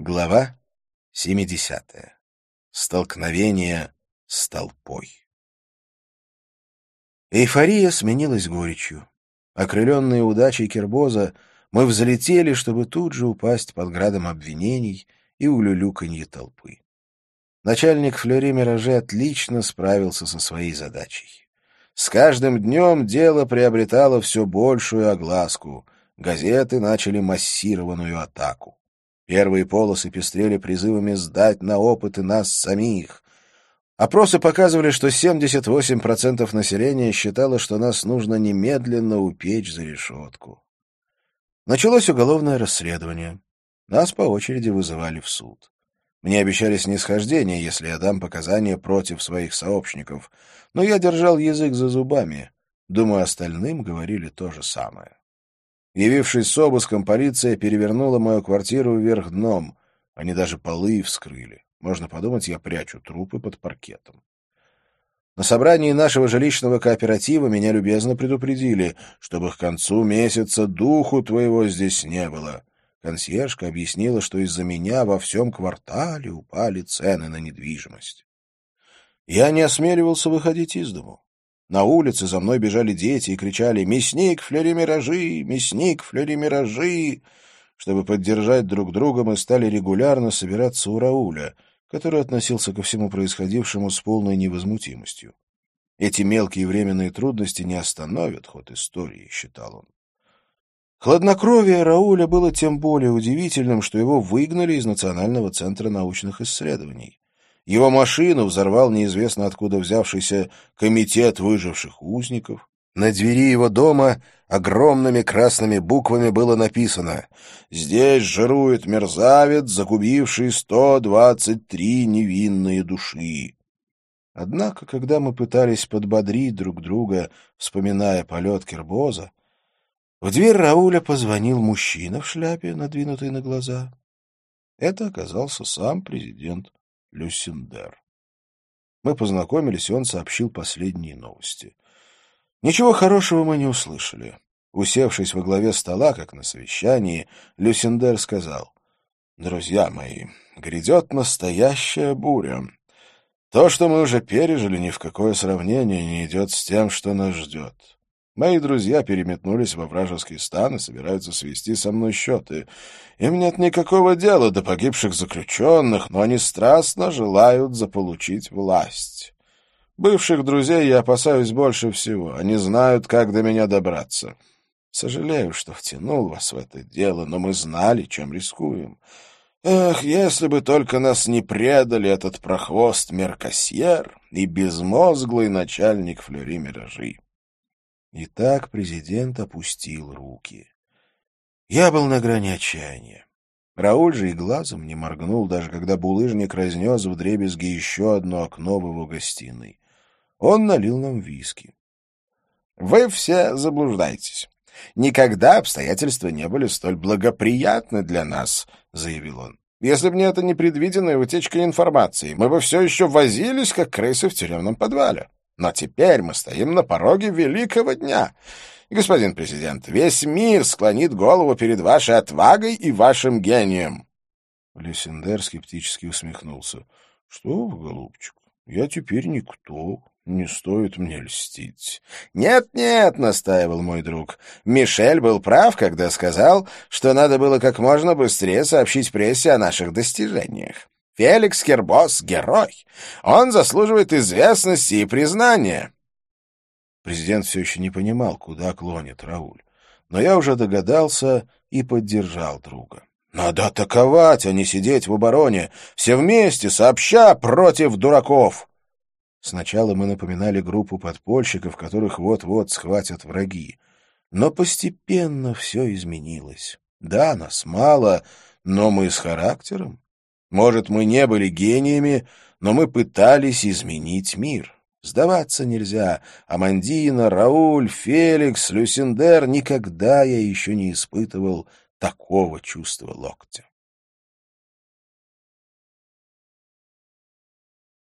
Глава 70. Столкновение с толпой. Эйфория сменилась горечью. Окрыленные удачей Кербоза, мы взлетели, чтобы тут же упасть под градом обвинений и улюлюканье толпы. Начальник Флeuри-Мираже отлично справился со своей задачей. С каждым днем дело приобретало все большую огласку. Газеты начали массированную атаку. Первые полосы пестрели призывами сдать на опыты нас самих. Опросы показывали, что 78% населения считало, что нас нужно немедленно упечь за решетку. Началось уголовное расследование. Нас по очереди вызывали в суд. Мне обещали снисхождение, если я дам показания против своих сообщников, но я держал язык за зубами. Думаю, остальным говорили то же самое. Явившись с обыском, полиция перевернула мою квартиру вверх дном. Они даже полы вскрыли. Можно подумать, я прячу трупы под паркетом. На собрании нашего жилищного кооператива меня любезно предупредили, чтобы к концу месяца духу твоего здесь не было. Консьержка объяснила, что из-за меня во всем квартале упали цены на недвижимость. Я не осмеливался выходить из дому. На улице за мной бежали дети и кричали «Мясник Флeuри-Миражи! Мясник Флeuри-Миражи!». Чтобы поддержать друг друга, мы стали регулярно собираться у Рауля, который относился ко всему происходившему с полной невозмутимостью. Эти мелкие временные трудности не остановят ход истории, считал он. Хладнокровие Рауля было тем более удивительным, что его выгнали из Национального центра научных исследований. Его машину взорвал неизвестно откуда взявшийся комитет выживших узников. На двери его дома огромными красными буквами было написано «Здесь жирует мерзавец, загубивший 123 невинные души». Однако, когда мы пытались подбодрить друг друга, вспоминая полет Кербоза, в дверь Рауля позвонил мужчина в шляпе, надвинутой на глаза. Это оказался сам президент Люсендер. Мы познакомились, и он сообщил последние новости. Ничего хорошего мы не услышали. Усевшись во главе стола, как на совещании, Люсендер сказал: «Друзья мои, грядет настоящая буря. То, что мы уже пережили, ни в какое сравнение не идет с тем, что нас ждет. Мои друзья переметнулись во вражеский стан и собираются свести со мной счеты. Им нет никакого дела до погибших заключенных, но они страстно желают заполучить власть. Бывших друзей я опасаюсь больше всего. Они знают, как до меня добраться. Сожалею, что втянул вас в это дело, но мы знали, чем рискуем. Эх, если бы только нас не предали этот прохвост Меркасьер и безмозглый начальник Флeuри-Миражи». И так президент опустил руки. Я был на грани отчаяния. Рауль же и глазом не моргнул, даже когда булыжник разнес вдребезги еще одно окно в его гостиной. Он налил нам виски. «Вы все заблуждаетесь. Никогда обстоятельства не были столь благоприятны для нас», — заявил он. «Если бы не эта непредвиденная утечка информации, мы бы все еще возились, как крысы в тюремном подвале. Но теперь мы стоим на пороге великого дня. Господин президент, весь мир склонит голову перед вашей отвагой и вашим гением». Люсендер скептически усмехнулся. «Что вы, голубчик, я теперь никто. Не стоит мне льстить». «Нет-нет», — настаивал мой друг, — «Мишель был прав, когда сказал, что надо было как можно быстрее сообщить прессе о наших достижениях. Феликс Кербоз — герой. Он заслуживает известности и признания». Президент все еще не понимал, куда клонит Рауль. Но я уже догадался и поддержал друга. «Надо атаковать, а не сидеть в обороне. Все вместе, сообща, против дураков». Сначала мы напоминали группу подпольщиков, которых вот-вот схватят враги. Но постепенно все изменилось. Да, нас мало, но мы с характером. Может, мы не были гениями, но мы пытались изменить мир. Сдаваться нельзя. Амандина, Рауль, Феликс, Люсендер — никогда я еще не испытывал такого чувства локтя.